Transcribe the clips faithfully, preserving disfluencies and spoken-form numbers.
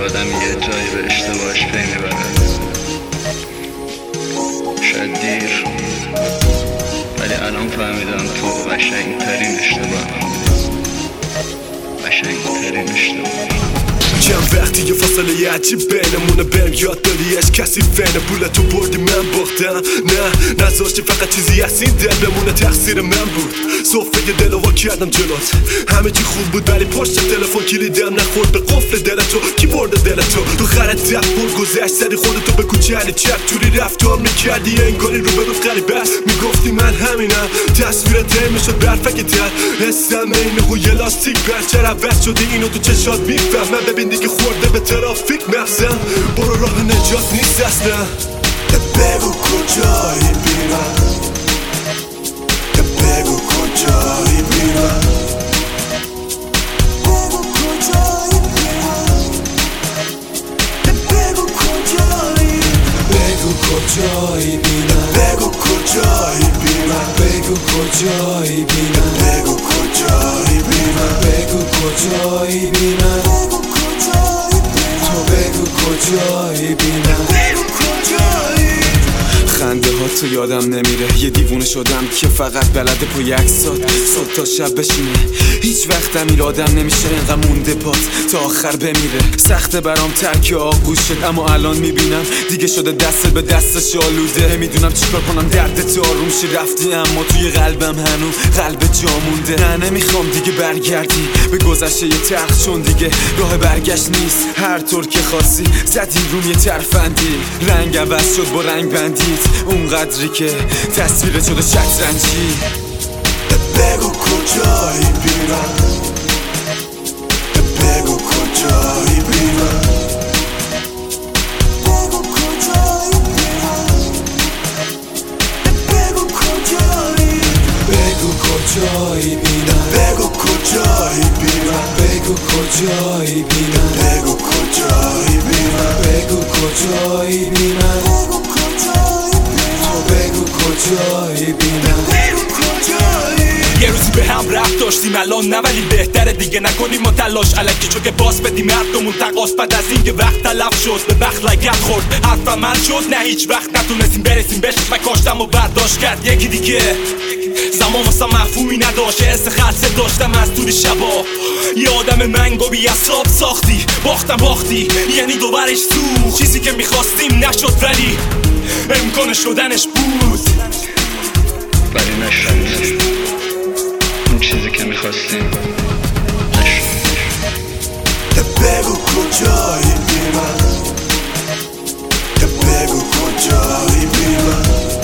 آدم یه جایی به اشتباهش پی میبره. شاید دیر، ولی الان فهمیدم تو قشنگترین اشتباه قشنگترین اشتباه. چند وقتی یه فاصله یه عجیب بینمونه، بهم یاد دادی اش کسی فینه. پولتو بردی من باختم، نه نذاشتی فقط چیزی از این دل بمونه. تقصیر من بود، صفحه دلو وا کردم جلوت. همه چی خوب بود ولی پشت تلفن کلیدم نخورد به قفل دل تو. کی برده دل تو؟ تو خرت رفت پر گذشت سری خودتو به کوچه چپ جوری رفتار میکردی انگاری رو به روز غریبه است. میگفتی من همینم، تصویرت میشد برفک در حسم اینه و یه لاستیک برچر عوض شدی. اینو تو چشات میفهمم، ببین دیگه خورده به ترافیک مغزم. برو راه نجات نیست اصلا. بگو کجایی بیرم، بگو کجایی بیرم، بگو کجایی بیرم، بگو کجایی، بگو کجایی بیرم، بگو کجایی بیرم، بگو کجایی بیرم، بگو کجایی بیرم، بگو کجایی بیرم، بگو کجایی بیرم، تو بگو کجایی بیرم، بگو کجایی. خنده ها تو یادم نمیره، یه دیوونه شدم که فقط بلده پای عکسات صبح تا شب بشینه. هیچ وقتم این آدم نمیشه اینقدر مونده پات تا آخر بمیره. سخته برام ترک آغوش شد، اما الان میبینم دیگه شده دست به دستش آلوده. میدونم چیکار کنم دردت آروم شه. رفتی اما توی قلبم هنوز قلب جا مونده. نه نمیخوام دیگه برگردی به گذشته یه تلخ، چون دیگه راه برگشت نیست. هر طور که خواستی زدی روم یه ترفندی، رنگ عوض شد با رنگ بندید اون قدری که تصویر شده شطرنجی. بگو کجایی بیرم، بگو کجایی بیرم، بگو کجایی بیرم، بگو کجایی، بگو کجایی بیرم، بگو کجایی بیرم، بگو کجایی بیرم، بگو کجایی بیرم، بگو کجایی بیرم، بگو کجایی، تو بگو کجایی بیرم، بگو کجایی. یه روزی به هم رفت داشتیم الان نه، ولی بهتره دیگه نکنیم ما تلاش علکی، چون که باز بدیم مردمون تقاس. بعد از این که وقت تلف شد به بخت لگت خورد، حرف عمل شد نه هیچ وقت نتونستیم برسیم بهش و کاشتم و برداشت کرد یکی دیگه. زمان واسه مفهومی نداشت، حس خلصه داشتم از طول شبا. یه آدم منگو بی اصاب ساختی، باختم باختی یعنی دوبرش سوخت. چیزی که میخواستیم نشد ولی امکان شدنش بود، ولی نشد اون چیزی که میخواستیم نشد. بگو کجایی بیرم، بگو کجایی بیرم،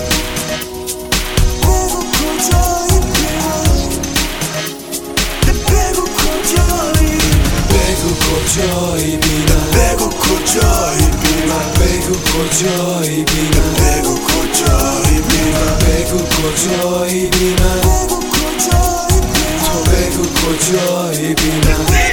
بگو کجایی بیرم، بگو کجایی، بگو کجایی بیرم، بگو کجایی بیرم، بگو کجایی بیرم، بگو کجایی بیرم، بگو کجایی بیرم، بگو کجایی بیرم، تو بگو کجایی بیرم.